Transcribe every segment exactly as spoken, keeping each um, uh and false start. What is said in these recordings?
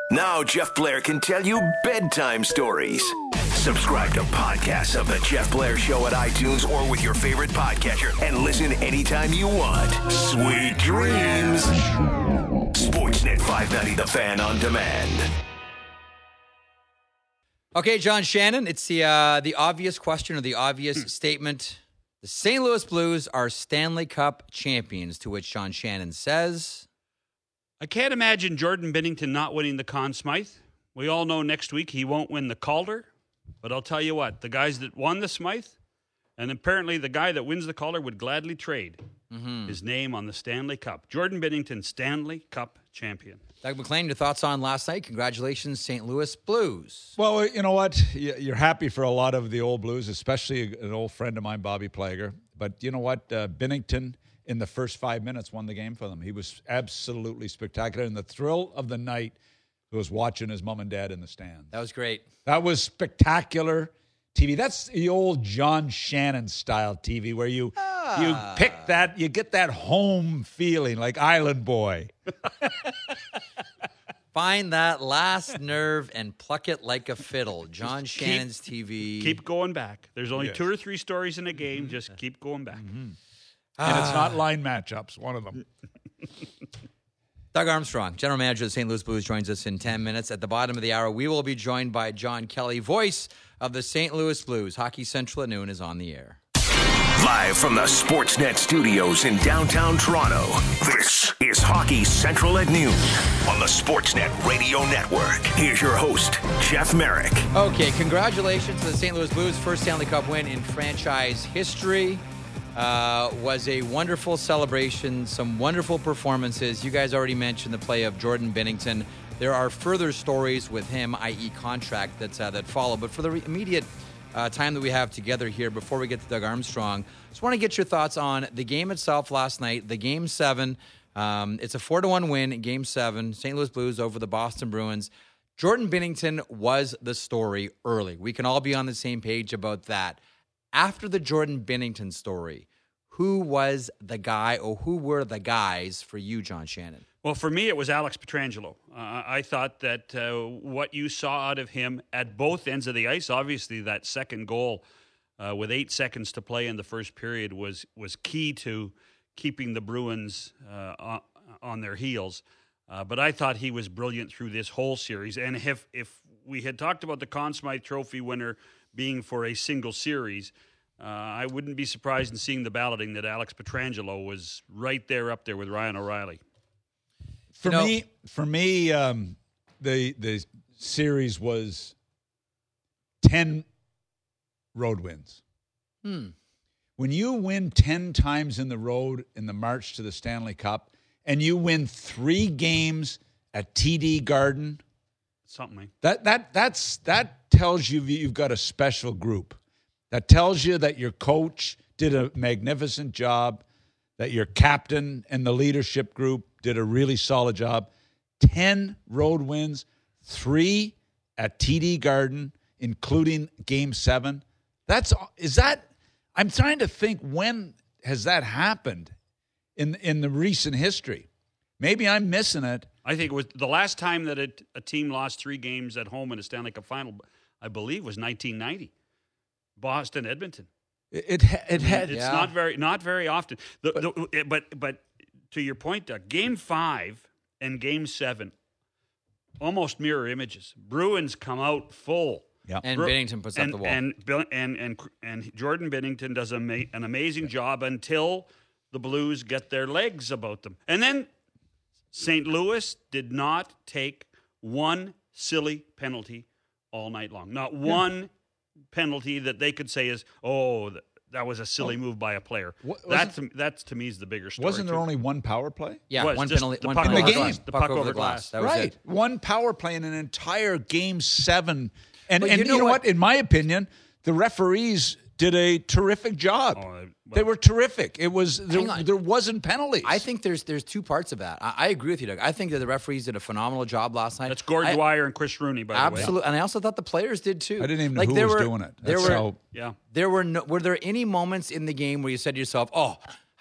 Now Jeff Blair can tell you bedtime stories. Subscribe to podcasts of The Jeff Blair Show at iTunes or with your favorite podcatcher and listen anytime you want. Sweet dreams. Sportsnet five ninety The Fan on demand. Okay, John Shannon, it's the uh, the obvious question or the obvious statement. The Saint Louis Blues are Stanley Cup champions, to which John Shannon says, I can't imagine Jordan Binnington not winning the Conn Smythe. We all know next week he won't win the Calder. But I'll tell you what, the guys that won the Smythe, and apparently the guy that wins the Calder would gladly trade mm-hmm. his name on the Stanley Cup. Jordan Binnington, Stanley Cup champion. Doug McLean, your thoughts on last night? Congratulations, Saint Louis Blues. Well, you know what? You're happy for a lot of the old Blues, especially an old friend of mine, Bobby Plager. But you know what? Uh, Binnington, in the first five minutes, won the game for them. He was absolutely spectacular. And the thrill of the night was watching his mom and dad in the stands. That was great. That was spectacular T V. That's the old John Shannon style T V where you ah. you pick that, you get that home feeling like Island Boy. Find that last nerve and pluck it like a fiddle. John just Shannon's keep, T V. Keep going back. There's only yes. two or three stories in a game. Mm-hmm. Just keep going back. Mm-hmm. Ah. And it's not line matchups, one of them. Doug Armstrong, general manager of the Saint Louis Blues, joins us in ten minutes. At the bottom of the hour, we will be joined by John Kelly, voice of the Saint Louis Blues. Hockey Central at noon is on the air. Live from the Sportsnet studios in downtown Toronto, this is Hockey Central at noon on the Sportsnet Radio Network. Here's your host, Jeff Merrick. Okay, congratulations to the Saint Louis Blues' first Stanley Cup win in franchise history. Uh, was a wonderful celebration, some wonderful performances. You guys already mentioned the play of Jordan Binnington. There are further stories with him, that is contract, that's, uh, that follow. But for the re- immediate uh, time that we have together here, before we get to Doug Armstrong, just want to get your thoughts on the game itself last night, the Game seven. Um, it's a four to one win in Game seven, Saint Louis Blues over the Boston Bruins. Jordan Binnington was the story early. We can all be on the same page about that. After the Jordan Binnington story, who was the guy or who were the guys for you, John Shannon? Well, for me, it was Alex Pietrangelo. Uh, I thought that uh, what you saw out of him at both ends of the ice, obviously that second goal uh, with eight seconds to play in the first period was was key to keeping the Bruins uh, on their heels. Uh, but I thought he was brilliant through this whole series. And if, if we had talked about the Conn Smythe Trophy winner being for a single series, uh, I wouldn't be surprised in seeing the balloting that Alex Pietrangelo was right there up there with Ryan O'Reilly. For you know, me, for me, um, the the series was ten road wins. Hmm. When you win ten times in the road in the march to the Stanley Cup, and you win three games at T D Garden, something that that that's that tells you you've got a special group. That tells you that your coach did a magnificent job, that your captain and the leadership group did a really solid job. Ten road wins, three at T D Garden, including Game Seven. That's is that. I'm trying to think, when has that happened in in the recent history? Maybe I'm missing it. I think it was the last time that a, a team lost three games at home in a Stanley Cup final, I believe, was nineteen ninety. Boston, Edmonton. It it had. It's yeah. not very not very often. The, But, the, but but to your point, Doug, Game Five and Game Seven, almost mirror images. Bruins come out full. Yeah. And Bru- Binnington puts and, up the wall. And Bill and and and Jordan Binnington does a ma- an amazing job until the Blues get their legs about them, and then Saint Louis did not take one silly penalty all night long. Not one penalty that they could say is, oh, that, that was a silly move by a player. That to, that to me is the bigger story. Wasn't there too. only one power play? yeah, was one just penalty, the one puck penalty over over the glass. glass. The puck, over the glass. glass. That was Right. it. One power play in an entire Game Seven. And, But and you you know know, what? what? In my opinion, the referees did a terrific job. Oh, well, they were terrific. It was Hang there, on. there wasn't penalties. I think there's there's two parts of that. I, I agree with you, Doug. I think that the referees did a phenomenal job last night. That's Gord I- Dwyer and Chris Rooney, by the way. Absolutely, and I also thought the players did too. I didn't even know like, who there was were, doing it. There That's were how- Yeah. there were no, were there any moments in the game where you said to yourself, "Oh,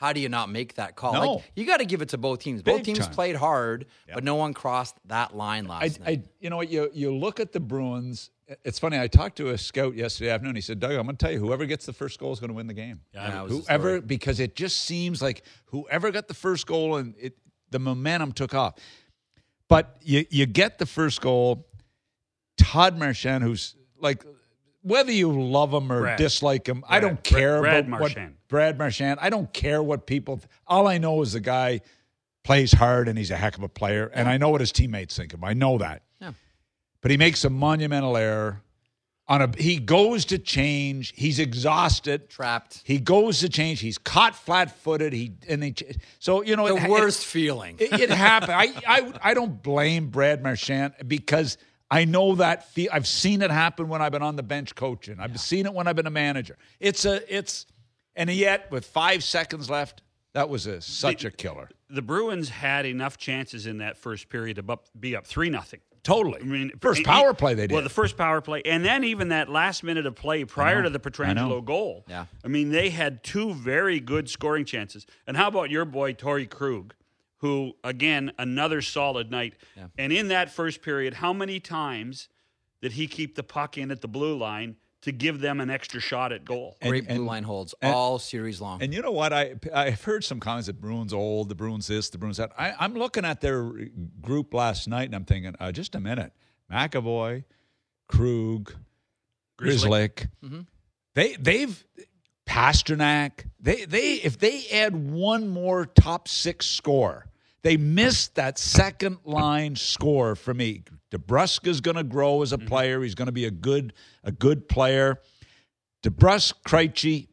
how do you not make that call? No. Like, you got to give it to both teams. Both Big teams time. played hard, Yeah. but no one crossed that line last I, night. I, you know what? You you look at the Bruins. It's funny. I talked to a scout yesterday afternoon. He said, "Doug, I'm going to tell you, whoever gets the first goal is going to win the game. Yeah, that was the whoever, story. because it just seems like whoever got the first goal and it, the momentum took off. But you you get the first goal. Todd Marchand, who's like, whether you love him or Brad. dislike him, I Brad. don't care Brad about Marchand. what Brad Marchand. I don't care what people. All I know is the guy plays hard and he's a heck of a player, and I know what his teammates think of him. I know that. Yeah. But he makes a monumental error. On a, he goes to change. He's exhausted. Trapped. He goes to change. He's caught flat-footed. He and he, so you know The it, worst It, feeling. it, it happened. I, I I don't blame Brad Marchand because I know that feel. I've seen it happen when I've been on the bench coaching. I've seen it when I've been a manager. It's a it's and yet with five seconds left, that was a such The- a killer. The Bruins had enough chances in that first period to bu- be up three nothing. Totally. I mean, first e- power play they did. Well, the first power play, and then even that last minute of play prior to the I know. Pietrangelo goal. Yeah. I mean, they had two very good scoring chances. And how about your boy Torrey Krug, who again another solid night. Yeah. And in that first period, how many times did he keep the puck in at the blue line to give them an extra shot at goal? And- Great blue and- line holds and- all series long. And you know what? I I've heard some comments that Bruins old, the Bruins this, the Bruins that. I, I'm looking at their group last night and I'm thinking, uh, just a minute, McAvoy, Krug, Grizzly. Grizzlick, they they've Pasternak. They they if they add one more top six score, they missed that second line score for me. DeBruska's going to grow as a player. He's going to be a good a good player. DeBrusk, Krejci.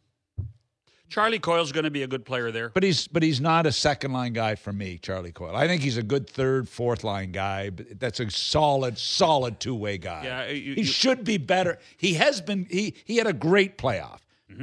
Charlie Coyle's going to be a good player there. But he's but he's not a second line guy for me, Charlie Coyle. I think he's a good third, fourth line guy. But that's a solid, solid two way guy. Yeah, you- he you- should be better. He has been. He he had a great playoff.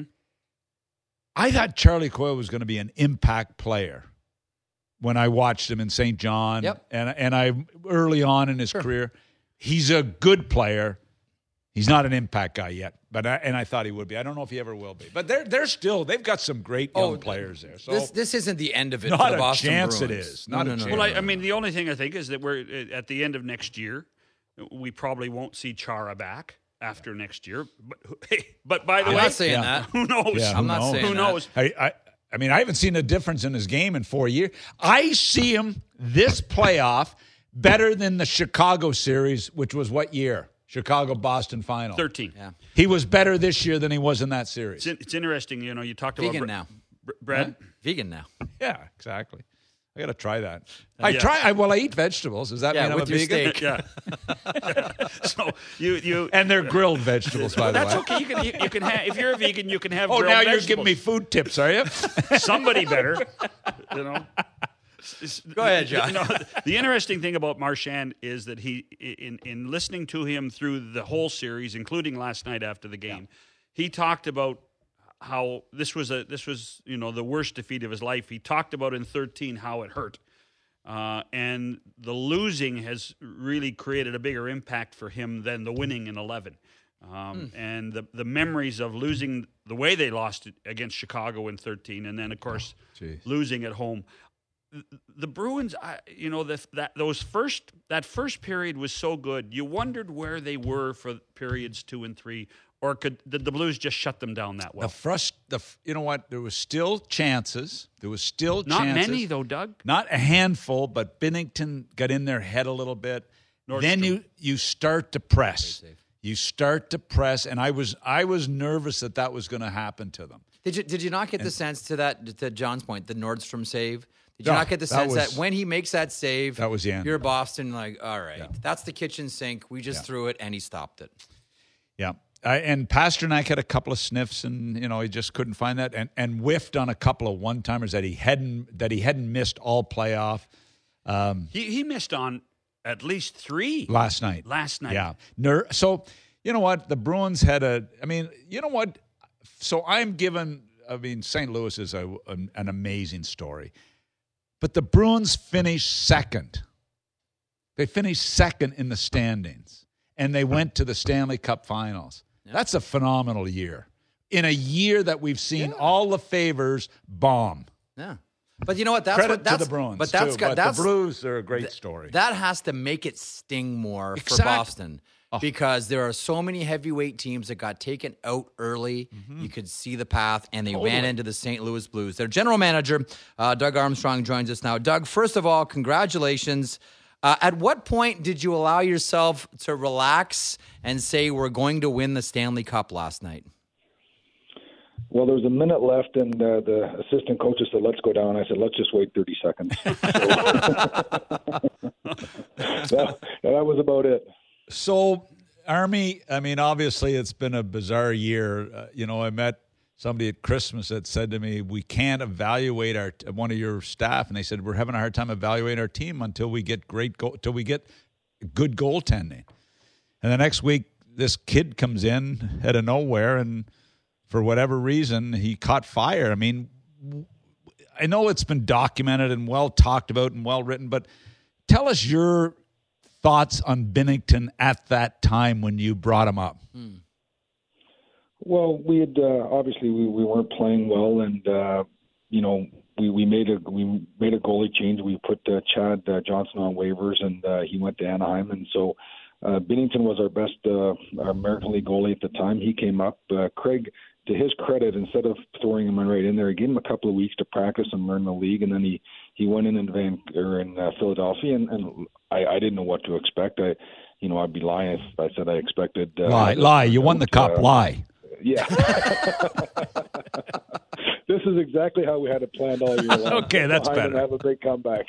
I thought Charlie Coyle was going to be an impact player when I watched him in Saint John. Yep. And and I early on in his career, he's a good player. He's not an impact guy yet, but I, and I thought he would be. I don't know if he ever will be. But they're they're still they've got some great young Oh, players there. So this this isn't the end of it Not for the a Boston chance it Bruins. is. No, Not a no, no, chance. no, Well, no, I, I no. mean, the only thing I think is that we're uh, at the end of next year, we probably won't see Chara back after next year. But hey, but by the I'm way, not saying Yeah. that. who knows? Yeah, I'm not knows? saying Who that. knows? I, I I mean, I haven't seen a difference in his game in four years. I see him this playoff better than the Chicago series, which was what year? Chicago Boston final. thirteen. Yeah. He was better this year than he was in that It's, series. in- it's interesting, you know. You talked about Vegan Br- now. Br- Brad. Vegan now. Yeah, exactly. I got to try that. I Yeah. try. I, well, I eat vegetables. Does that Yeah, mean I'm with a your vegan? steak. Yeah. So you you And they're grilled vegetables, by the that's way. okay. You can you, you can have if you're a vegan, you can have. Oh, grilled now you're vegetables. giving me food tips, are you? Somebody better, you know. Go ahead, John. You know, the interesting thing about Marchand is that he, in in listening to him through the whole series, including last night after the game, he talked about how this was a this was you know the worst defeat of his life. He talked about in thirteen how it hurt, uh, and the losing has really created a bigger impact for him than the winning in eleven. Um, And the the memories of losing the way they lost it against Chicago in thirteen, and then of course geez. losing at home. The Bruins, I, you know, the, that those first that first period was so good. You wondered where they were for periods two and three, or could did the Blues just shut them down that The well? frust, the f- you know what? There was still chances. There was still Not chances. many though, Doug. Not a handful, but Binnington got in their head a little bit. Nordstrom. Then you you start to press. You start to press, and I was I was nervous that that was going to happen to them. Did you did you not get the sense to that to John's point, the Nordstrom save? Did you No, not get the that sense was- that when he makes that save, That was the end. You're Boston, like, all right, that's the kitchen sink. We just Yeah. threw it, and he stopped it. Yeah, I, and Pasternak had a couple of sniffs, and you know he just couldn't find that, and and whiffed on a couple of one timers that he hadn't that he hadn't missed all playoff He he missed on at least three last night. last night. Yeah. Ner- so, you know what? The Bruins had a, I mean, you know what? So I'm given, I mean, Saint Louis is a, an, an amazing story. But the Bruins finished second. They finished second in the standings, and they went to the Stanley Cup Finals. That's a phenomenal year. in a year that we've seen Yeah. all the favors bomb. Yeah. But you know what? That's Credit what that's to the Bruins, but that's too. got But that's the Blues are a great story. that has to make it sting more Exact- for Boston because there are so many heavyweight teams that got taken out early. You could see the path, and they ran into the Saint Louis Blues. Their general manager, uh, Doug Armstrong, joins us now. Doug, first of all, congratulations. Uh, at what point did you allow yourself to relax and say we're going to win the Stanley Cup last night? Well, there was a minute left, and uh, the assistant coaches said, let's go down. I said, let's just wait thirty seconds. So, that, that was about it. So, Army, I mean, obviously it's been a bizarre year. Uh, you know, I met somebody at Christmas that said to me, we can't evaluate our one of your staff, and they said, we're having a hard time evaluating our team until we get great go- until we get good goaltending. And the next week, this kid comes in out of nowhere, and for whatever reason, he caught fire. I mean, I know it's been documented and well talked about and well written, but tell us your thoughts on Binnington at that time when you brought him up. Hmm. Well, we had uh, obviously we, we weren't playing well, and uh, you know we, we made a we made a goalie change. We put uh, Chad uh, Johnson on waivers, and uh, he went to Anaheim, and so uh, Binnington was our best uh, our American League goalie at the time. He came up. Uh, Craig, to his credit, instead of throwing him right in there, he gave him a couple of weeks to practice and learn the league, and then he, he went in in Van or in uh, Philadelphia, and, and I, I didn't know what to expect. I, you know, I'd be lying if I said I expected. Uh, lie, lie. You won the cup. Uh, lie. Yeah. This is exactly how we had it planned all year long. Okay, that's better. better. Have a big comeback.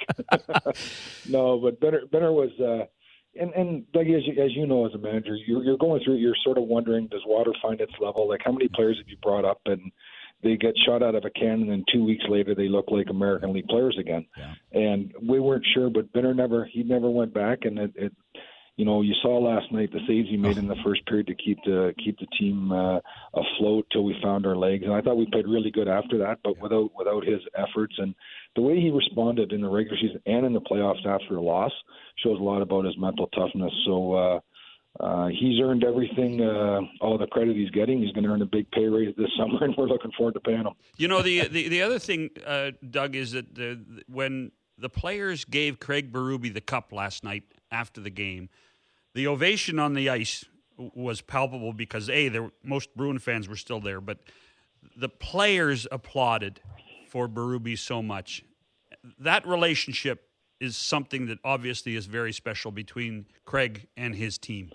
No, but Benner, Benner was. Uh, And, and Doug, as you, as you know, as a manager, you're, you're going through, you're sort of wondering, does water find its level? Like, how many players have you brought up and they get shot out of a can, and then two weeks later they look like American League players again? Yeah. And we weren't sure, but Benner never, he never went back. And it, it, you know, you saw last night the saves he made in the first period to keep the keep the team uh, afloat till we found our legs. And I thought we played really good after that, but without without his efforts and the way he responded in the regular season and in the playoffs after a loss shows a lot about his mental toughness. So uh, uh, he's earned everything, uh, all the credit he's getting. He's going to earn a big pay raise this summer, and we're looking forward to paying him. You know, the the, the other thing, uh, Doug, is that the, when the players gave Craig Berube the cup last night after the game, the ovation on the ice was palpable because, A, there, most Bruin fans were still there, but the players applauded for Berube so much. That relationship is something that obviously is very special between Craig and his team.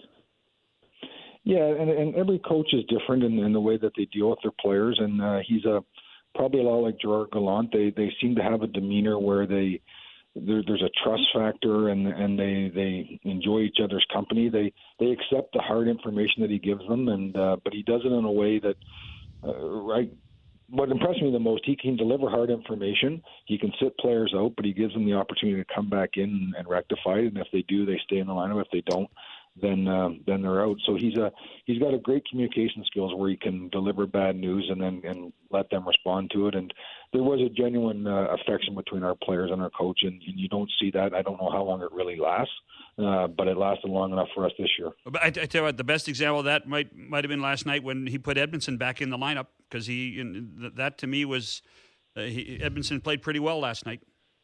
Yeah, and, and every coach is different in, in the way that they deal with their players, and uh, he's a probably a lot like Gerard Gallant. They they seem to have a demeanor where they there, there's a trust factor, and and they, they enjoy each other's company. They they accept the hard information that he gives them, and uh, but he does it in a way that uh, right. What impressed me the most, he can deliver hard information. He can sit players out, but he gives them the opportunity to come back in and rectify it. And if they do, they stay in the lineup. If they don't, then uh, then they're out. So he's a he's got a great communication skills where he can deliver bad news and then and let them respond to it. And there was a genuine uh, affection between our players and our coach, and, and you don't see that. I don't know how long it really lasts, uh, but it lasted long enough for us this year. But I, I tell you what, the best example of that might might have been last night when he put Edmondson back in the lineup, because he in, that to me was uh, he, Edmondson played pretty well last night.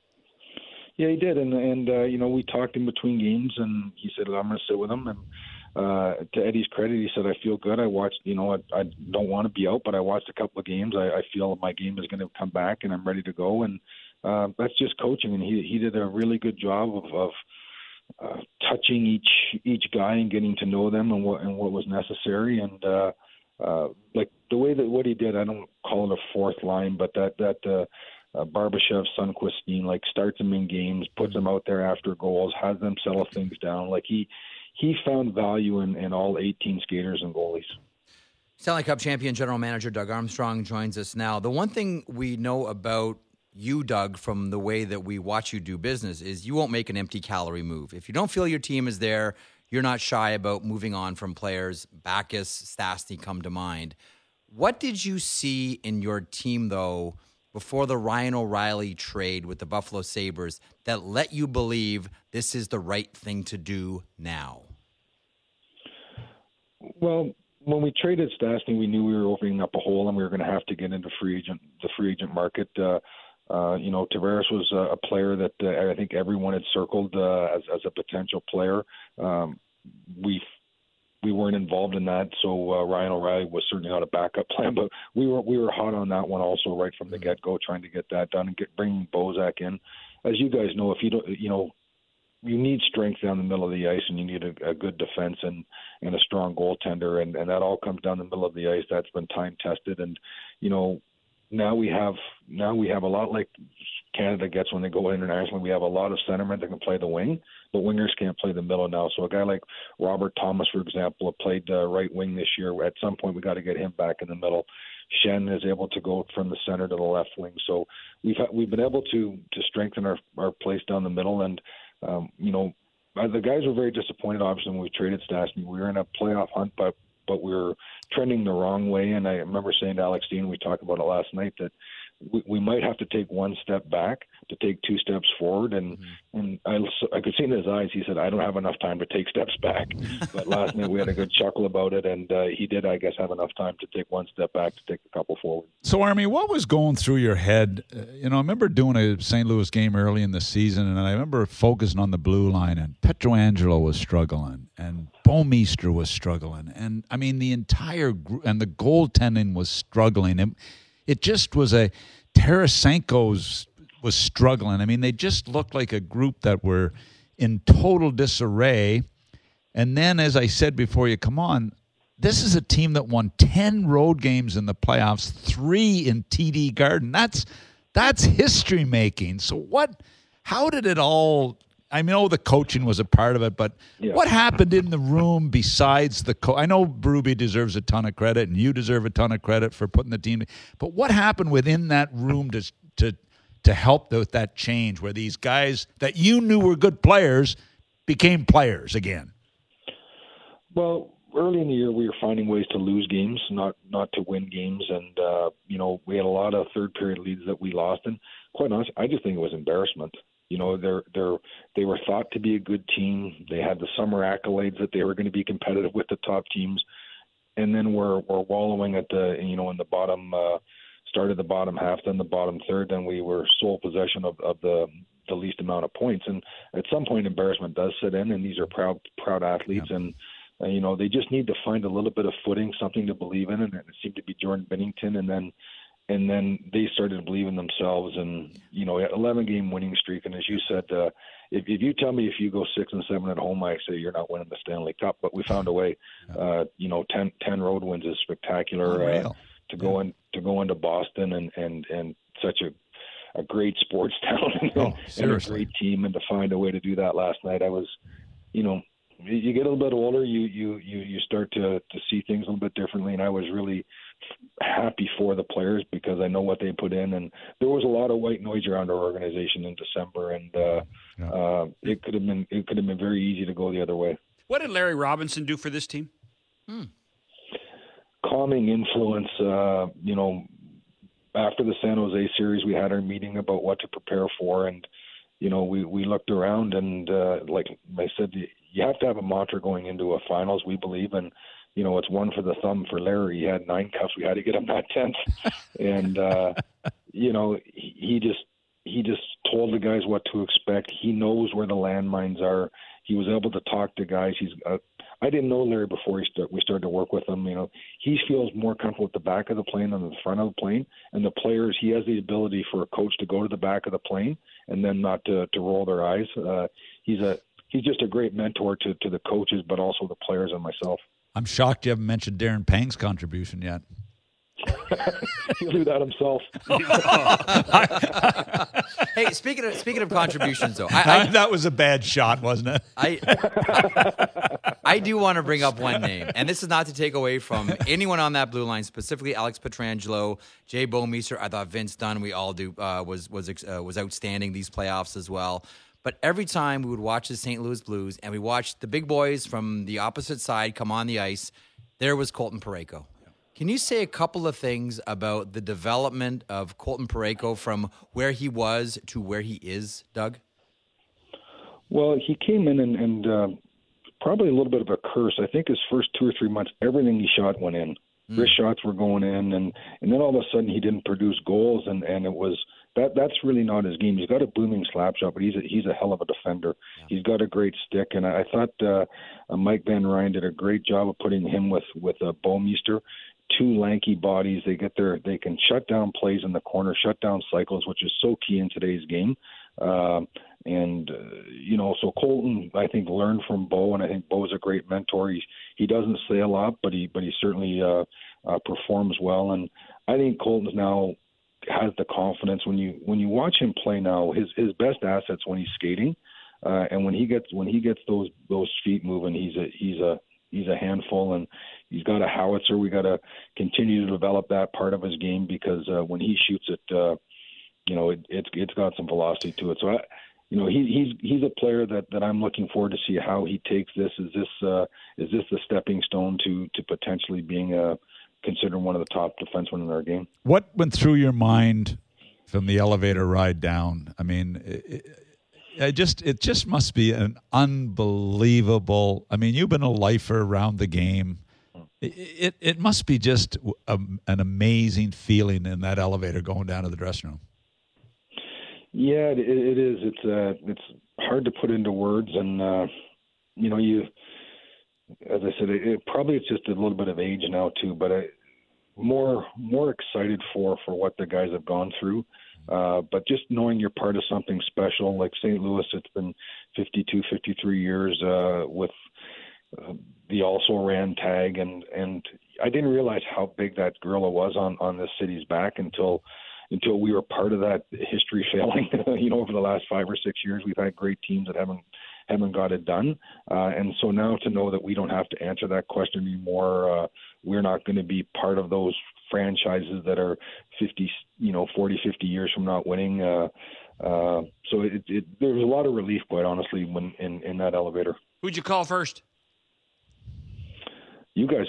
Yeah, he did, and and uh, you know, we talked in between games, and he said, "I'm going to sit with him." And uh, to Eddie's credit, he said, "I feel good. I watched. You know, I, I don't want to be out, but I watched a couple of games. I, I feel my game is going to come back, and I'm ready to go." And uh, that's just coaching, and he he did a really good job of. of uh, touching each each guy and getting to know them and what and what was necessary. And uh, uh, like the way that what he did, I don't call it a fourth line, but that that. Uh, Uh, Barbashev, Sundqvist, like starts them in games, puts them out there after goals, has them settle things down. Like he he found value in, in all eighteen skaters and goalies. Stanley Cup champion general manager Doug Armstrong joins us now. The one thing we know about you, Doug, from the way that we watch you do business is you won't make an empty calorie move. If you don't feel your team is there, you're not shy about moving on from players. Backus, Stastny come to mind. What did you see in your team, though, before the Ryan O'Reilly trade with the Buffalo Sabres that let you believe this is the right thing to do now? Well, when we traded Stastny, we knew we were opening up a hole and we were going to have to get into free agent the free agent market. Uh, uh, you know, Tavares was a, a player that uh, I think everyone had circled uh, as as a potential player. Um, we we weren't involved in that, so uh, Ryan O'Reilly was certainly not a backup plan. But we were we were hot on that one also right from the get go, trying to get that done and get bringing Bozak in. As you guys know, if you don't, you know. You need strength down the middle of the ice, and you need a, a good defense and, and a strong goaltender, and, and that all comes down the middle of the ice. That's been time tested, and you know now we have now we have a lot like Canada gets when they go internationally. We have a lot of centermen that can play the wing, but wingers can't play the middle now. So a guy like Robert Thomas, for example, played uh, right wing this year. At some point, we got to get him back in the middle. Shen is able to go from the center to the left wing. So we've we've been able to to strengthen our our place down the middle. And Um, you know, the guys were very disappointed, obviously, when we traded Stastny. We were in a playoff hunt, but but we were trending the wrong way. And I remember saying to Alex Dean, we talked about it last night, that we, we might have to take one step back to take two steps forward. And mm-hmm. and I, I could see in his eyes, he said, I don't have enough time to take steps back. But last night we had a good chuckle about it, and uh, he did, I guess, have enough time to take one step back to take a couple forward. So, Army, what was going through your head? Uh, you know, I remember doing a Saint Louis game early in the season, and I remember focusing on the blue line, and Pietrangelo was struggling, and Bouwmeester was struggling. And, I mean, the entire group, and the goaltending was struggling. It, it just was a – Tarasenko's was struggling. I mean, they just looked like a group that were in total disarray. And then, as I said before you come on, this is a team that won ten road games in the playoffs, three in T D Garden. That's that's history making. So what? How did it all? I know the coaching was a part of it, but yeah. What happened in the room besides the coach? I know Berube deserves a ton of credit, and you deserve a ton of credit for putting the team. But what happened within that room to to to help with that change, where these guys that you knew were good players became players again? Well, early in the year, we were finding ways to lose games, not not to win games. And, uh, you know, we had a lot of third period leads that we lost. And quite honestly, I just think it was embarrassment. You know, they're, they're, they were thought to be a good team. They had the summer accolades that they were going to be competitive with the top teams. And then we're, we're wallowing at the, you know, in the bottom, uh, started the bottom half, then the bottom third, then we were sole possession of, of the, the least amount of points. And at some point, embarrassment does set in, and these are proud, proud athletes. Yeah. And, Uh, you know, they just need to find a little bit of footing, something to believe in, and it seemed to be Jordan Binnington, and then and then they started to believe in themselves, and, you know, eleven game winning streak. And as you said, uh, if, if you tell me if you go six and seven at home, I say you're not winning the Stanley Cup, but we found a way. Uh, you know, ten, ten road wins is spectacular. Uh, to go in to go into Boston and and and such a a great sports town and, oh, and a great team, and to find a way to do that last night, I was, you know. You get a little bit older, you you you you start to to see things a little bit differently, and I was really happy for the players because I know what they put in, and there was a lot of white noise around our organization in December, and uh, yeah. uh, it could have been it could have been very easy to go the other way. What did Larry Robinson do for this team? Hmm. Calming influence. Uh, you know, after the San Jose series, we had our meeting about what to prepare for, and you know, we we looked around, and uh, like I said, you have to have a mantra going into a finals, we believe. And, you know, it's one for the thumb for Larry. He had nine cups. We had to get him that tenth. And, uh, you know, he, he just he just told the guys what to expect. He knows where the landmines are. He was able to talk to guys. He's uh, I didn't know Larry before he start, we started to work with him. You know, he feels more comfortable at the back of the plane than the front of the plane. And the players, he has the ability for a coach to go to the back of the plane and then not to, to roll their eyes. Uh, he's a He's just a great mentor to, to the coaches, but also the players and myself. I'm shocked you haven't mentioned Darren Pang's contribution yet. He'll do that himself. Hey, speaking of speaking of contributions, though, I, I, that was a bad shot, wasn't it? I I, I do want to bring up one name, and this is not to take away from anyone on that blue line, specifically Alex Pietrangelo, Jay Bouwmeester. I thought Vince Dunn, we all do, uh, was was uh, was outstanding these playoffs as well. But every time we would watch the Saint Louis Blues and we watched the big boys from the opposite side come on the ice, there was Colton Parayko. Can you say a couple of things about the development of Colton Parayko from where he was to where he is, Doug? Well, he came in and, and uh, probably a little bit of a curse. I think his first two or three months, everything he shot went in. Mm. Wrist shots were going in, and, and then all of a sudden he didn't produce goals, and, and it was that that's really not his game. He's got a booming slap shot, but he's a, he's a hell of a defender. Yeah. He's got a great stick, and I, I thought uh, uh, Mike Van Ryn did a great job of putting him with with uh, Bouwmeester. Two lanky bodies. They get their they can shut down plays in the corner, shut down cycles, which is so key in today's game. Uh, and uh, you know, so Colton, I think, learned from Bo, and I think Bo's a great mentor. He he doesn't say a lot, but he but he certainly uh, uh, performs well. And I think Colton's now has the confidence. When you when you watch him play now, his his best assets when he's skating, uh, and when he gets when he gets those those feet moving, he's a he's a he's a handful, and he's got a howitzer. We got to continue to develop that part of his game, because uh, when he shoots it, uh, you know, it, it's it's got some velocity to it. So, I, you know, he, he's he's a player that, that I'm looking forward to see how he takes this. Is this uh, is this the stepping stone to to potentially being a considered one of the top defensemen in our game? What went through your mind from the elevator ride down? I mean, it, it just it just must be an unbelievable. I mean, you've been a lifer around the game. It it, it must be just a, an amazing feeling in that elevator going down to the dressing room. Yeah, it, it is. It's uh, it's hard to put into words, and uh, you know, you, as I said, it, it probably it's just a little bit of age now too, but I more more excited for for what the guys have gone through. Uh, but just knowing you're part of something special, like Saint Louis, it's been fifty-two, fifty-three years uh, with uh, the Also Ran tag, and and I didn't realize how big that gorilla was on on this city's back until. until we were part of that history failing. You know, over the last five or six years, we've had great teams that haven't haven't got it done. Uh, and so now to know that we don't have to answer that question anymore, uh, we're not going to be part of those franchises that are fifty, you know, forty, fifty years from not winning. Uh, uh, so it, it, there was a lot of relief, quite honestly, when in, in that elevator. Who'd you call first? You guys.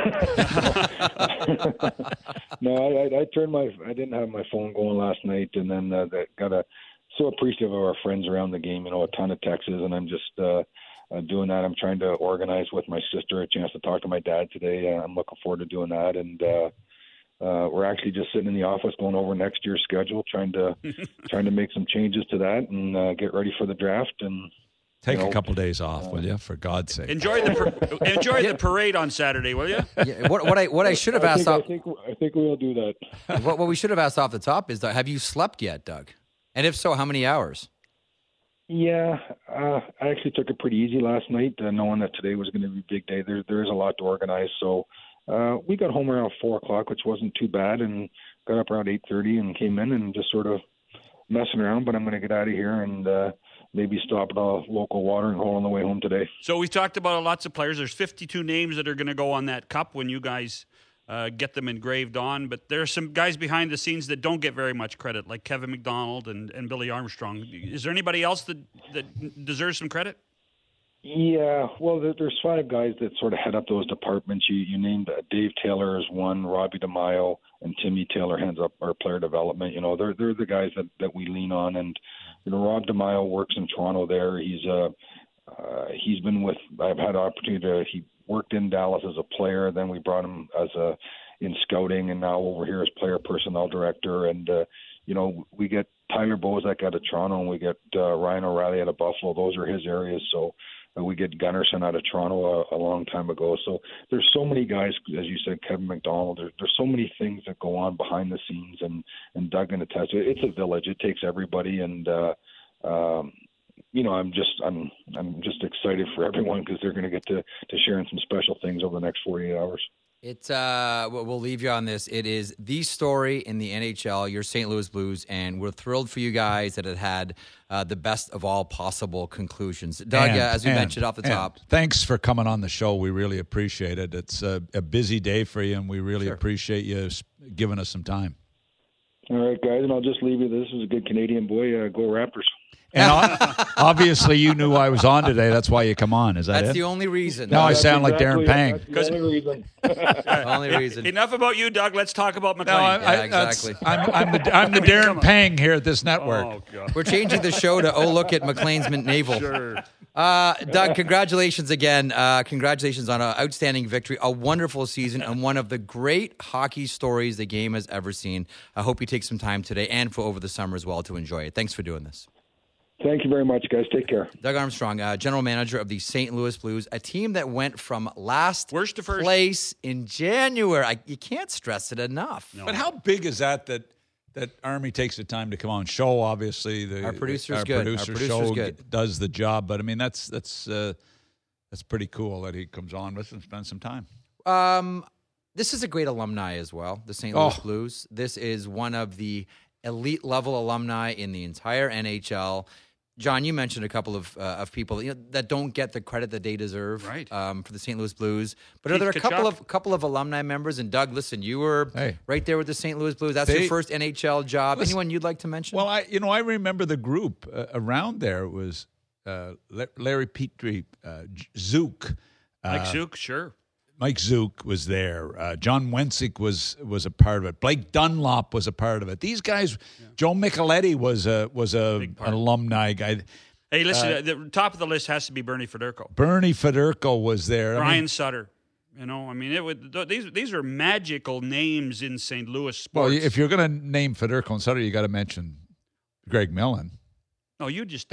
No, I, I, I turned my. I didn't have my phone going last night, and then uh, that got a so appreciative of our friends around the game. You know, a ton of texts, and I'm just uh, uh, doing that. I'm trying to organize with my sister a chance to talk to my dad today. Uh, I'm looking forward to doing that, and uh, uh, we're actually just sitting in the office going over next year's schedule, trying to trying to make some changes to that and uh, get ready for the draft and. Take you know, a couple days off, uh, will you? For God's sake. Enjoy the par- enjoy the parade on Saturday, will you? Yeah, what, what I what I should have I asked think, off. I think I think we'll do that. What, what we should have asked off the top is, have you slept yet, Doug? And if so, how many hours? Yeah, uh, I actually took it pretty easy last night, uh, knowing that today was going to be a big day. There there is a lot to organize, so uh, we got home around four o'clock, which wasn't too bad, and got up around eight thirty and came in and just sort of messing around. But I'm going to get out of here and. Uh, Maybe stop at a local watering hole on the way home today. So we talked about lots of players. There's fifty-two names that are going to go on that cup when you guys uh, get them engraved on. But there are some guys behind the scenes that don't get very much credit, like Kevin McDonald and, and Billy Armstrong. Is there anybody else that, that deserves some credit? Yeah, well, there, there's five guys that sort of head up those departments. You, you named uh, Dave Taylor as one, Robbie DeMaio, and Timmy Taylor heads up our player development. You know, they're they're the guys that, that we lean on. And you know, Rob DeMaio works in Toronto. There, he's uh, uh he's been with. I've had the opportunity to. He worked in Dallas as a player. Then we brought him as a in scouting, and now over here as player personnel director. And uh, you know, we get Tyler Bozak out of Toronto, and we get uh, Ryan O'Reilly out of Buffalo. Those are his areas. So. Uh, we get Gunnarsson out of Toronto a, a long time ago. So there's so many guys, as you said, Kevin McDonald. There, there's so many things that go on behind the scenes, and, and Doug can attest. It's a village. It takes everybody, and uh, um, you know, I'm just I'm I'm just excited for everyone because they're going to get to to share in some special things over the next forty-eight hours. It's uh, we'll leave you on this. It is the story in the N H L, your Saint Louis Blues, and we're thrilled for you guys that it had uh, the best of all possible conclusions. Doug, and, uh, as we and, mentioned off the top, thanks for coming on the show. We really appreciate it. It's a, a busy day for you, and we really sure. appreciate you giving us some time. All right, guys, and I'll just leave you. This is a good Canadian boy. Uh, go Raptors. And obviously, you knew I was on today. That's why you come on. Is that That's it? the only reason. Now I That's sound exactly, like Darren Pang. That's the only reason. The only reason. Enough about you, Doug. Let's talk about McLean. No, I, Yeah, I, exactly. I'm, I'm the, I'm the Darren Pang here at this network. Oh, God. We're changing the show to Oh Look at McLean's Mint Naval. Sure. Uh, Doug, congratulations again. Uh, congratulations on an outstanding victory, a wonderful season, and one of the great hockey stories the game has ever seen. I hope you take some time today and for over the summer as well to enjoy it. Thanks for doing this. Thank you very much, guys. Take care. Doug Armstrong, uh, general manager of the Saint Louis Blues, a team that went from last Worst to first. place in January. I, you can't stress it enough. No. But how big is that that that Army takes the time to come on show? Obviously, the Our producer's our good. Our Producer producer's show good. does the job. But I mean, that's that's uh, that's pretty cool that he comes on with and spends some time. Um, this is a great alumni as well, the Saint Louis Oh. Blues. This is one of the elite level alumni in the entire N H L. John, you mentioned a couple of uh, of people you know, that don't get the credit that they deserve, Right. um, for the Saint Louis Blues. But are Keith there a couple Tkachuk. of couple of alumni members? And Doug, listen, you were Hey. right there with the Saint Louis Blues. That's They- your first N H L job. Listen- Anyone you'd like to mention? Well, I you know I remember the group uh, around there was uh, La- Larry Petrie, uh, J- Zook. Mike uh, Zook, sure. Mike Zook was there. Uh, John Wensick was was a part of it. Blake Dunlop was a part of it. These guys, Joe Micheletti was a was a Big part. an alumni guy. Hey, listen, uh, the top of the list has to be Bernie Federico. Bernie Federico was there. I Brian mean, Sutter. You know, I mean, it would, th- these these are magical names in Saint Louis well, sports. if you're going to name Federico and Sutter, you got to mention Greg Millen. no, you just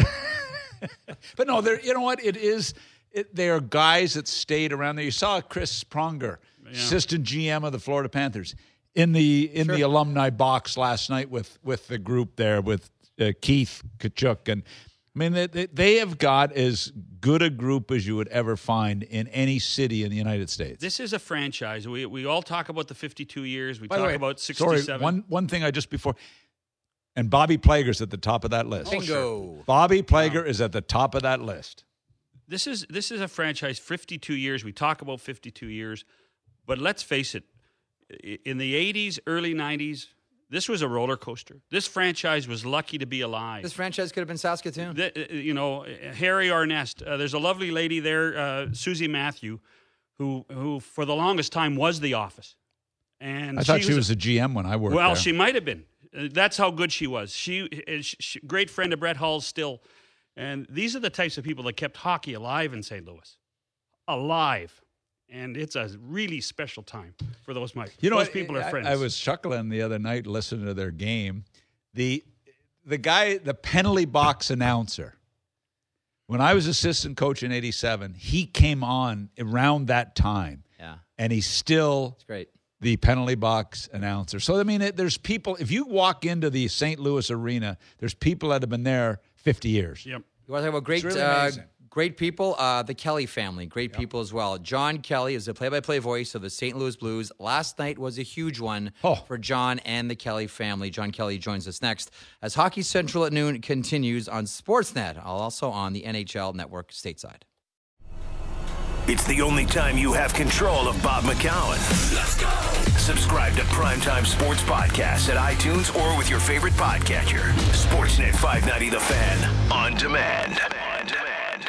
But no, there. You know what? It is. It, they are guys that stayed around there. You saw Chris Pronger, assistant G M of the Florida Panthers, in the in the alumni box last night with with the group there with uh, Keith Tkachuk, and I mean they, they they have got as good a group as you would ever find in any city in the United States. this is a franchise. We we all talk about the fifty-two years. We By the talk way, about sorry, sixty-seven. one one thing I just before, and Bobby Plager's at the top of that list. Bingo. Bobby Plager is at the top of that list. This is this is a franchise. fifty-two years. We talk about fifty-two years, but let's face it. i- In the eighties, early nineties, this was a roller coaster. This franchise was lucky to be alive. This franchise could have been Saskatoon. The- uh, you know, Harry Arnest. Uh, there's a lovely lady there, uh, Susie Matthew, who who for the longest time was the Office. And I thought she a- was a G M when I worked well, there. she might have been. Uh, That's how good she was. She is she, great friend of Brett Hull's still. And these are the types of people that kept hockey alive in Saint Louis. Alive. And it's a really special time for those Mike. You know, those what? people are I- friends. I was chuckling the other night listening to their game. The the guy, the penalty box announcer. When I was assistant coach in eighty-seven, he came on around that time, Yeah, and he's still it's great. the penalty box announcer. So I mean, it, there's people. If you walk into the Saint Louis arena, there's people that have been there fifty years. Yep. You want to talk about great, It's really uh, amazing. great people? Uh, the Kelly family, great people as well. John Kelly is the play-by-play voice of the Saint Louis Blues. Last night was a huge one Oh. for John and the Kelly family. John Kelly joins us next as Hockey Central at noon continues on Sportsnet, also on the N H L Network stateside. It's the only time you have control of Bob McCown. Let's go! Subscribe to Primetime Sports Podcasts at iTunes or with your favorite podcatcher. Sportsnet five ninety The Fan. On demand. On demand.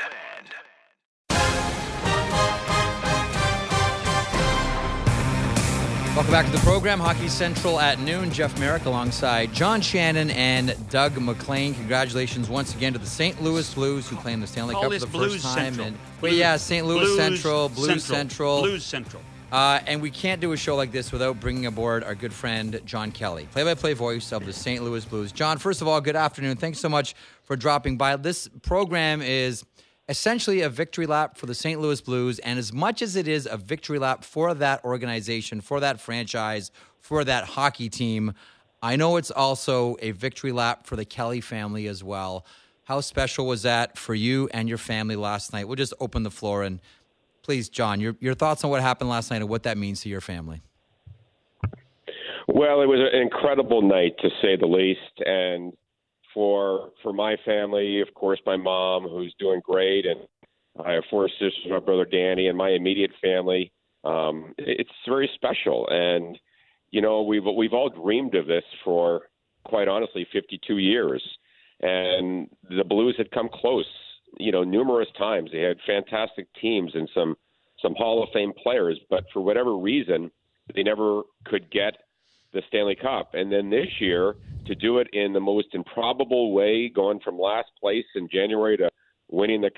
Welcome back to the program, Hockey Central at noon. Jeff Merrick alongside John Shannon and Doug McLean. Congratulations once again to the Saint Louis Blues who claimed the Stanley Call Cup for this the Blues first time. Central. And, well, yeah, Saint Louis Blues Central, Blues Central. Blues Central. Uh, and we can't do a show like this without bringing aboard our good friend, John Kelly, play-by-play voice of the Saint Louis Blues. John, first of all, good afternoon. Thanks so much for dropping by. This program is essentially a victory lap for the Saint Louis Blues, and as much as it is a victory lap for that organization, for that franchise, for that hockey team, I know it's also a victory lap for the Kelly family as well. How special was that for you and your family last night? We'll just open the floor and please, John, your your thoughts on what happened last night and what that means to your family. Well, it was an incredible night, to say the least. And for for my family, of course, my mom, who's doing great, and I have four sisters, my brother Danny, and my immediate family. Um, it's very special. And, you know, we've we've all dreamed of this for, quite honestly, fifty-two years. And the Blues had come close, you know, numerous times. They had fantastic teams and some some Hall of Fame players, but for whatever reason, they never could get the Stanley Cup. And then this year, to do it in the most improbable way, going from last place in January to winning the Cup,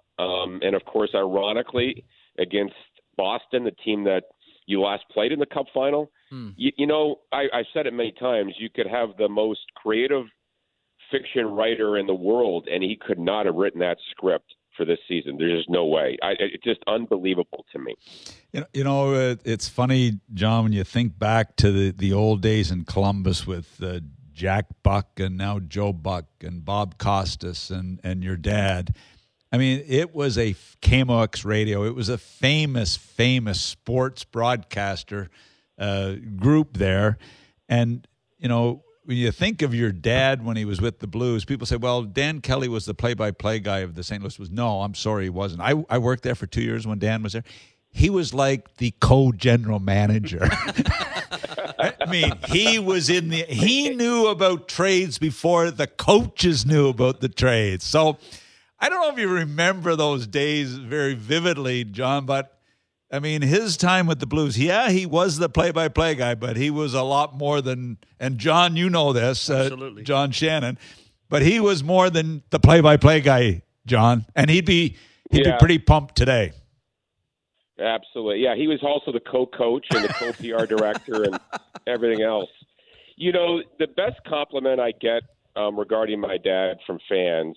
Um, and, of course, ironically, against Boston, the team that you last played in the Cup final, hmm. you, you know, I, I've said it many times, you could have the most creative fiction writer in the world, and he could not have written that script for this season. There's just no way. I, it's just unbelievable to me. You know, you know it, it's funny, John, when you think back to the, the old days in Columbus with uh, Jack Buck and now Joe Buck and Bob Costas and, and your dad. I mean, it was a K M O X radio. It was a famous, famous sports broadcaster uh, group there. And, you know, when you think of your dad when he was with the Blues, people say, well, Dan Kelly was the play-by-play guy of the Saint Louis Blues. No, I'm sorry, he wasn't. I, I worked there for two years when Dan was there. He was like the co-general manager. I mean, he was in the – he knew about trades before the coaches knew about the trades. So I don't know if you remember those days very vividly, John, but – I mean, his time with the Blues, yeah, he was the play-by-play guy, but he was a lot more than, and John, you know this, uh, John Shannon, but he was more than the play-by-play guy, John, and he'd be he'd yeah. be pretty pumped today. Absolutely. Yeah, he was also the co-coach and the co-P R director and everything else. You know, the best compliment I get um, regarding my dad from fans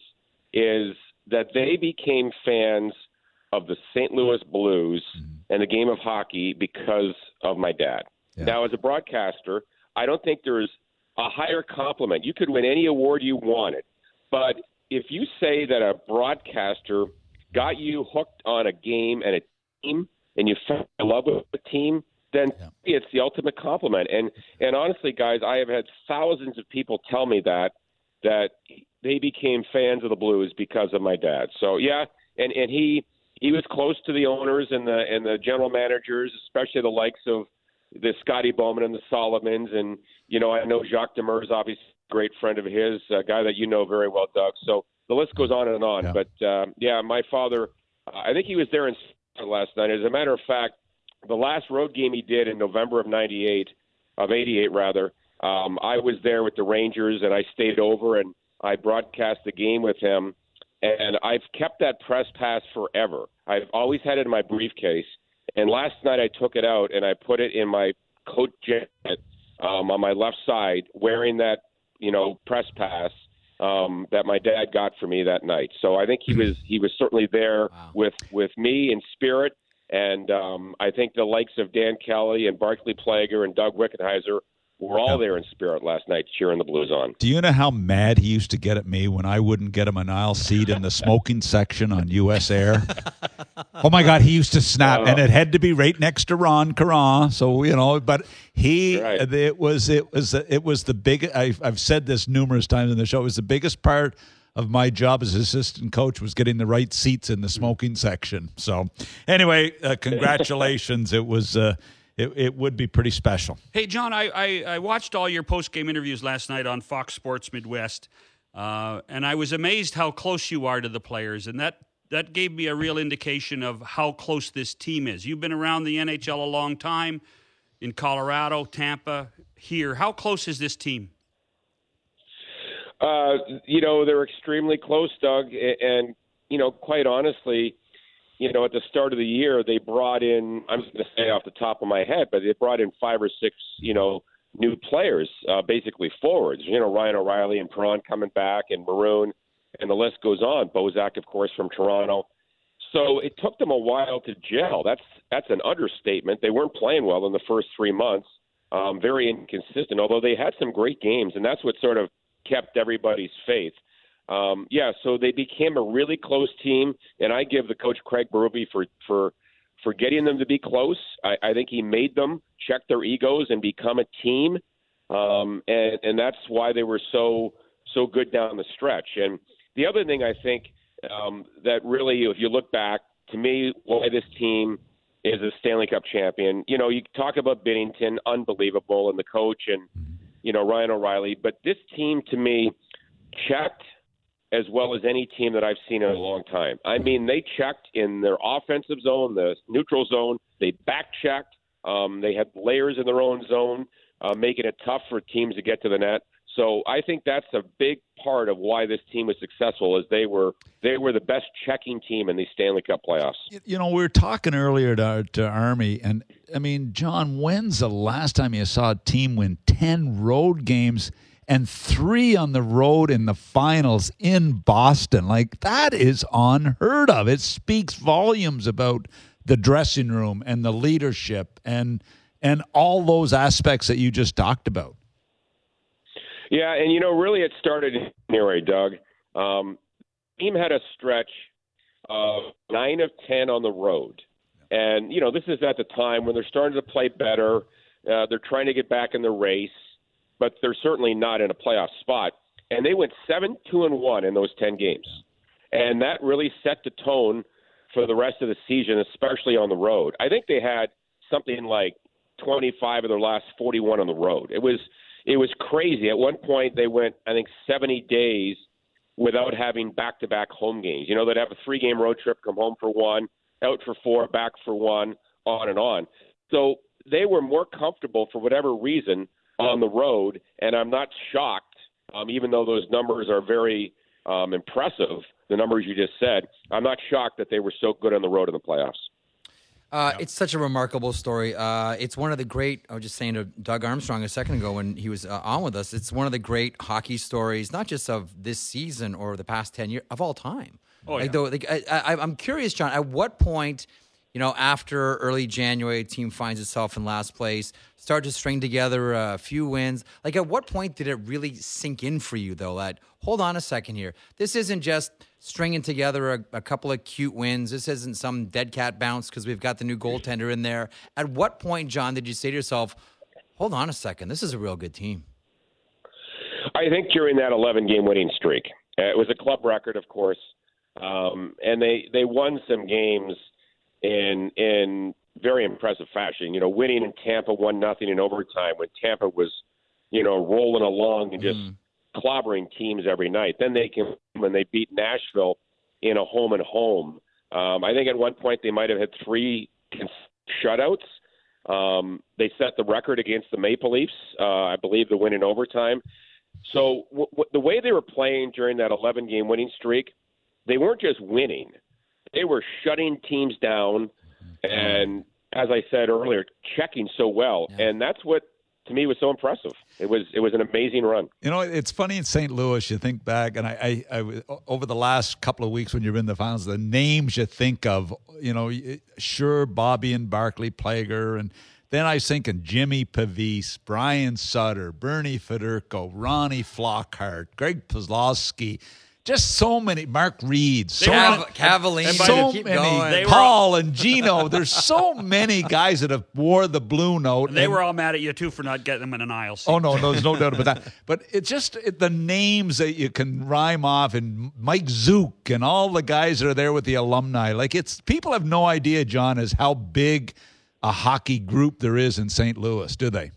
is that they became fans of the Saint Louis Blues and the game of hockey because of my dad. Yeah. Now, as a broadcaster, I don't think there's a higher compliment. You could win any award you wanted, but if you say that a broadcaster got you hooked on a game and a team and you fell in love with the team, then yeah. it's the ultimate compliment. And and honestly, guys, I have had thousands of people tell me that, that they became fans of the Blues because of my dad. So, yeah, and, and he – He was close to the owners and the and the general managers, especially the likes of the Scotty Bowman and the Solomons. And, you know, I know Jacques Demers is obviously a great friend of his, a guy that you know very well, Doug. So the list goes on and on. Yeah. But, uh, yeah, my father, uh, I think he was there in last night. As a matter of fact, the last road game he did in November of ninety-eight, of eighty-eight rather, um, I was there with the Rangers, and I stayed over, and I broadcast the game with him. And I've kept that press pass forever. I've always had it in my briefcase. And last night I took it out and I put it in my coat jacket um, on my left side, wearing that, you know, press pass um, that my dad got for me that night. So I think he was he was certainly there wow. with, with me in spirit. And um, I think the likes of Dan Kelly and Barclay Plager and Doug Wickenheiser were all there in spirit last night cheering the Blues on. Do you know how mad he used to get at me when I wouldn't get him an aisle seat in the smoking section on U S Air? Oh, my God, he used to snap, uh, and it had to be right next to Ron Caron. So, you know, but he, right. it was, it was, it was the big, I've, I've said this numerous times in the show, it was the biggest part of my job as assistant coach was getting the right seats in the smoking section. So anyway, uh, congratulations. It was, uh, It, it would be pretty special. Hey, John, I, I, I watched all your post-game interviews last night on Fox Sports Midwest, uh, and I was amazed how close you are to the players, and that, that gave me a real indication of how close this team is. You've been around the N H L a long time, in Colorado, Tampa, here. How close is this team? Uh, you know, they're extremely close, Doug, and, you know, quite honestly, you know, at the start of the year, they brought in, I'm going to say off the top of my head, but they brought in five or six, you know, new players, uh, basically forwards. You know, Ryan O'Reilly and Perron coming back and Maroon, and the list goes on. Bozak, of course, from Toronto. So it took them a while to gel. That's that's an understatement. They weren't playing well in the first three months, um, very inconsistent, although they had some great games, and that's what sort of kept everybody's faith. Um, yeah, so they became a really close team, and I give the coach Craig Berube for for for getting them to be close. I, I think he made them check their egos and become a team, um, and and that's why they were so so good down the stretch. And the other thing I think um, that really, if you look back, to me, why this team is a Stanley Cup champion. You know, you talk about Binnington, unbelievable, and the coach, and you know Ryan O'Reilly, but this team to me checked as well as any team that I've seen in a long time. I mean, they checked in their offensive zone, the neutral zone. They back-checked. Um, they had layers in their own zone, uh, making it tough for teams to get to the net. So I think that's a big part of why this team was successful is they were they were the best checking team in the Stanley Cup playoffs. You know, we were talking earlier to, to Army, and, I mean, John, when's the last time you saw a team win ten road games and three on the road in the finals in Boston? Like, that is unheard of. It speaks volumes about the dressing room and the leadership and and all those aspects that you just talked about. Yeah, and, you know, really it started anyway, Doug. Um, the team had a stretch of nine of ten on the road. And, you know, this is at the time when they're starting to play better. Uh, they're trying to get back in the race, but they're certainly not in a playoff spot. And they went seven two and one in those ten games. And that really set the tone for the rest of the season, especially on the road. I think they had something like twenty-five of their last forty-one on the road. It was it was crazy. At one point, they went, I think, seventy days without having back-to-back home games. You know, they'd have a three-game road trip, come home for one, out for four, back for one, on and on. So they were more comfortable for whatever reason on the road, and I'm not shocked, um, even though those numbers are very um, impressive, the numbers you just said, I'm not shocked that they were so good on the road in the playoffs. Uh, Yep. It's such a remarkable story. Uh, it's one of the great, I was just saying to Doug Armstrong a second ago when he was uh, on with us, it's one of the great hockey stories, not just of this season or the past ten years, of all time. Oh, like, yeah. though, like, I, I, I'm curious, John, at what point, you know, after early January, a team finds itself in last place, start to string together a few wins. Like, at what point did it really sink in for you, though, that, hold on a second here, this isn't just stringing together a, a couple of cute wins. This isn't some dead cat bounce because we've got the new goaltender in there. At what point, John, did you say to yourself, hold on a second, this is a real good team? I think during that eleven-game winning streak. Uh, it was a club record, of course, um, and they, they won some games in in very impressive fashion. You know, winning in Tampa one nothing in overtime when Tampa was, you know, rolling along and just mm. clobbering teams every night. Then they came when they beat Nashville in a home and home. Um, I think at one point they might have had three shutouts. Um, they set the record against the Maple Leafs, uh, I believe, the win in overtime. So w- w- the way they were playing during that eleven-game winning streak, they weren't just winning. They were shutting teams down and, as I said earlier, checking so well. Yeah. And that's what, to me, was so impressive. It was it was an amazing run. You know, it's funny in Saint Louis, you think back, and I, I, I over the last couple of weeks when you're in the finals, the names you think of, you know, sure, Bobby and Barclay Plager, and then I was thinking Jimmy Pavis, Brian Sutter, Bernie Federko, Ronnie Flockhart, Greg Kozlowski. Just so many, Mark Reed, so Cav- Cavallini, so keep many, going. Paul and Gino. There's so many guys that have wore the blue note. And they and, were all mad at you, too, for not getting them in an aisle seat. Oh, no, no, there's no doubt about that. But it's just it, the names that you can rhyme off, and Mike Zook and all the guys that are there with the alumni. Like, it's people have no idea, John, is how big a hockey group there is in Saint Louis, do they?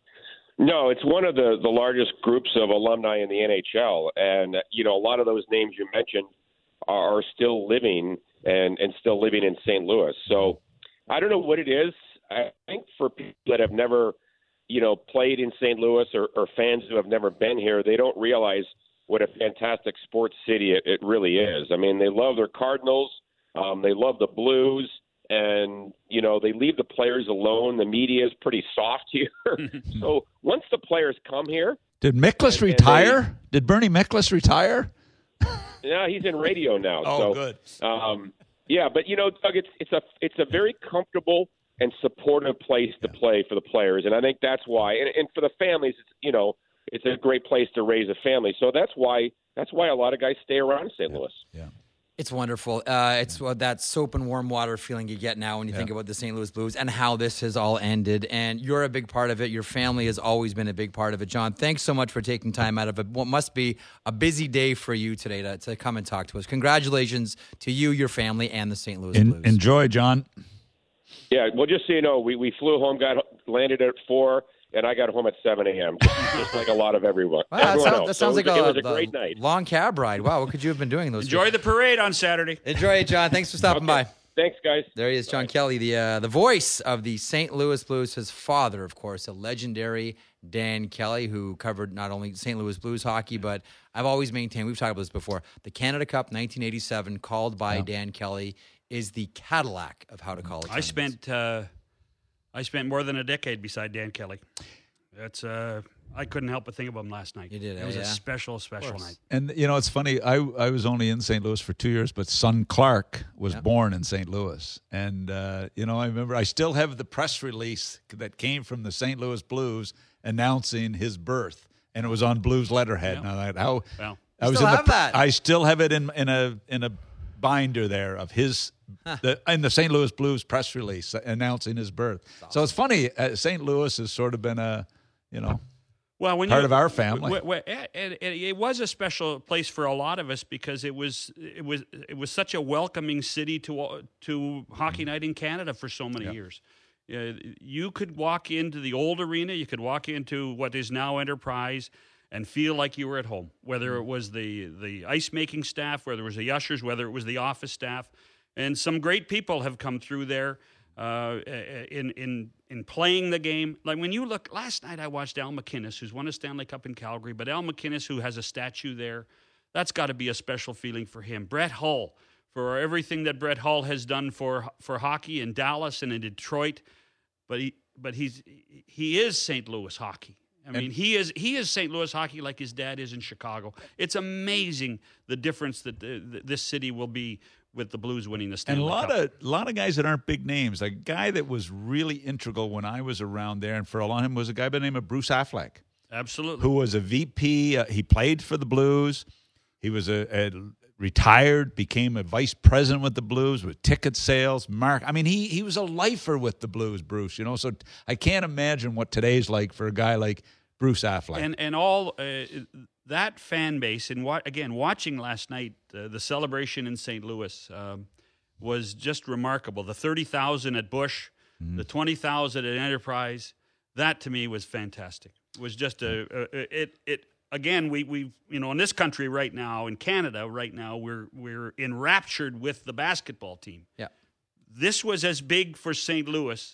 No, it's one of the, the largest groups of alumni in the N H L. And, you know, a lot of those names you mentioned are, are still living and, and still living in Saint Louis. So I don't know what it is. I think for people that have never, you know, played in Saint Louis or, or fans who have never been here, they don't realize what a fantastic sports city it, it really is. I mean, they love their Cardinals. Um, they love the Blues. And, you know, they leave the players alone. The media is pretty soft here. So once the players come here. Did Miklas and, retire? And they, Did Bernie Miklas retire? Yeah, he's in radio now. Oh, so, good. Um, yeah, but, you know, Doug, it's, it's, a, it's a very comfortable and supportive place to play for the players. And I think that's why. And, and for the families, it's, you know, it's a great place to raise a family. So that's why that's why a lot of guys stay around Saint Yeah. Louis. Yeah. It's wonderful. Uh, it's uh, that soap and warm water feeling you get now when you yeah. think about the Saint Louis Blues and how this has all ended. And you're a big part of it. Your family has always been a big part of it. John, thanks so much for taking time out of it. What must be a busy day for you today to, to come and talk to us. Congratulations to you, your family, and the Saint Louis In, Blues. Enjoy, John. Yeah, well, just so you know, we, we flew home, got landed at four, and I got home at seven a.m., just, just like a lot of everyone. Wow, that everyone sounds, else. that sounds so it like was, a, it was a great night. long cab ride. Wow, what could you have been doing those Enjoy days? the parade on Saturday. Enjoy it, John. Thanks for stopping Okay. by. Thanks, guys. There he is, John Bye. Kelly, the uh, the voice of the Saint Louis Blues. His father, of course, a legendary Dan Kelly, who covered not only Saint Louis Blues hockey, but I've always maintained, we've talked about this before, the Canada Cup nineteen eighty-seven, called by yeah. Dan Kelly, is the Cadillac of how to call it. I spent uh, I spent more than a decade beside Dan Kelly. That's uh, I couldn't help but think of him last night. You did, It was yeah. a special, special night. And, you know, it's funny. I I was only in Saint Louis for two years, but son Clark was yep. born in Saint Louis. And, uh, you know, I remember I still have the press release that came from the Saint Louis Blues announcing his birth. And it was on Blues letterhead. Yep. And I, how, Well, I was still in have the, that. I still have it in, in a in a binder there of his huh. the, in the Saint Louis Blues press release announcing his birth. Awesome. So it's funny. Uh, Saint Louis has sort of been a, you know, Well, when part you, of our family. w- w- it, it, it was a special place for a lot of us because it was it was it was such a welcoming city to to hockey night in Canada for so many Yeah. years. Uh, you could walk into the old arena, you could walk into what is now Enterprise, and feel like you were at home. Whether it was the the ice making staff, whether it was the ushers, whether it was the office staff, and some great people have come through there. Uh, in in in playing the game. Like when you look, last night I watched Al McInnes, who's won a Stanley Cup in Calgary, but Al McInnes, who has a statue there, that's got to be a special feeling for him. Brett Hull, for everything that Brett Hull has done for for hockey in Dallas and in Detroit, but he but he's he is Saint Louis hockey. I mean, he is he is Saint Louis hockey like his dad is in Chicago. It's amazing the difference that the, the, this city will be with the Blues winning the Stanley and a lot Cup. of a lot of guys that aren't big names. A guy that was really integral when I was around there, and for a long time was a guy by the name of Bruce Affleck, Absolutely. who was a V P. Uh, he played for the Blues. He was a, a retired, became a vice president with the Blues with ticket sales. Mark, I mean, he he was a lifer with the Blues, Bruce. You know, so I can't imagine what today's like for a guy like Bruce Affleck. And and all uh, that fan base, and what again, watching last night, uh, the celebration in Saint Louis um, was just remarkable. The thirty thousand at Busch, mm-hmm. the twenty thousand at Enterprise, that to me was fantastic. It was just a, a it it again. We we you know in this country right now, in Canada right now, we're we're enraptured with the basketball team. Yeah, this was as big for Saint Louis.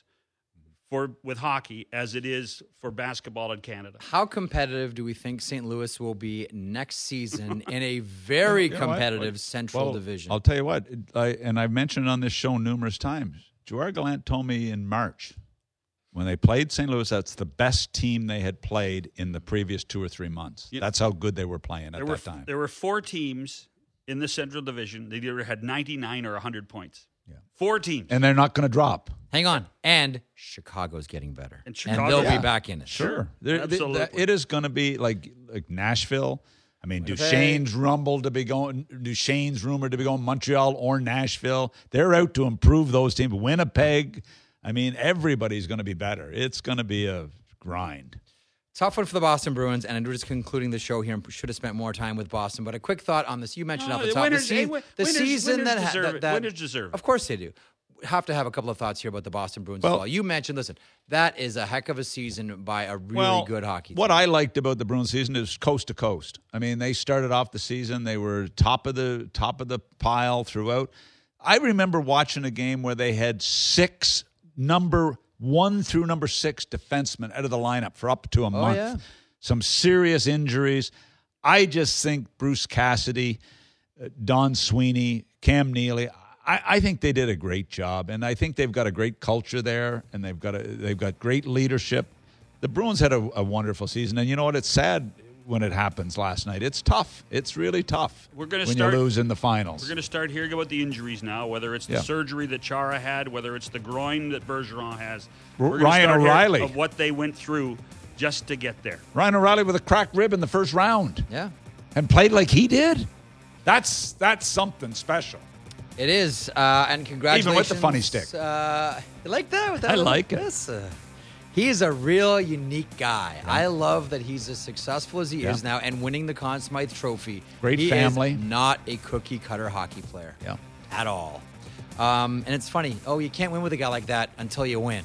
For with hockey as it is for basketball in Canada. How competitive do we think Saint Louis will be next season in a very You know competitive what? Central well, Division? I'll tell you what, I, and I've mentioned on this show numerous times. Gerard Gallant told me in March when they played Saint Louis, that's the best team they had played in the previous two or three months. You, that's how good they were playing at there that were, time. There were four teams in the Central Division. They either had ninety-nine or one hundred points. Yeah. Four teams. And they're not going to drop. Hang on. And Chicago's getting better. And Chicago- they'll Yeah. be back in it. Sure. There- Absolutely. th- it is going to be like like Nashville. I mean, Duchesne's rumbled to be going, Duchesne's rumored to be going Montreal or Nashville. They're out to improve those teams. Winnipeg. I mean, everybody's going to be better. It's going to be a grind. Tough one for the Boston Bruins, and we're just concluding the show here and should have spent more time with Boston. But a quick thought on this. You mentioned No, off the the top winners- the, hey, se- win- the winners- season winners that, ha- deserve that, it. that Winners deserve it. Of course they do. Have to have a couple of thoughts here about the Boston Bruins Well- as well. You mentioned, listen, that is a heck of a season by a really well, good hockey team. What I liked about the Bruins season is coast to coast. I mean, they started off the season, they were top of the top of the pile throughout. I remember watching a game where they had six number one through number six defensemen out of the lineup for up to a month. yeah. Some serious injuries. I just think Bruce Cassidy, uh, Don Sweeney, Cam Neely, I, I think they did a great job, and I think they've got a great culture there, and they've got a, they've got great leadership. The Bruins had a, a wonderful season, and you know what? It's sad when it happens last night. It's tough. It's really tough. We're gonna when start- you lose in the finals. We're going to start hearing about the injuries now, whether it's the Yeah. surgery that Chara had, whether it's the groin that Bergeron has. R- We're gonna Ryan start hearing O'Reilly. Of what they went through just to get there. Ryan O'Reilly with a cracked rib in the first round, Yeah. and played like he did. That's that's something special. It is, uh, and congratulations. Even with the funny stick. Uh, you like that? With that I little- like it. Yes, uh, he's a real unique guy. I love that he's as successful as he Yeah. is now and winning the Conn Smythe Trophy. Great he family. Is not a cookie cutter hockey player. Yeah. At all. Um, and it's funny. Oh, you can't win with a guy like that until you win.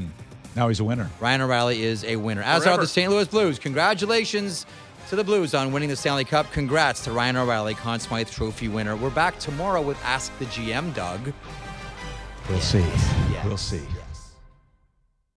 Now he's a winner. Ryan O'Reilly is a winner, as Forever. are the Saint Louis Blues. Congratulations to the Blues on winning the Stanley Cup. Congrats to Ryan O'Reilly, Conn Smythe Trophy winner. We're back tomorrow with Ask the G M, Doug. We'll see. Yeah. We'll see.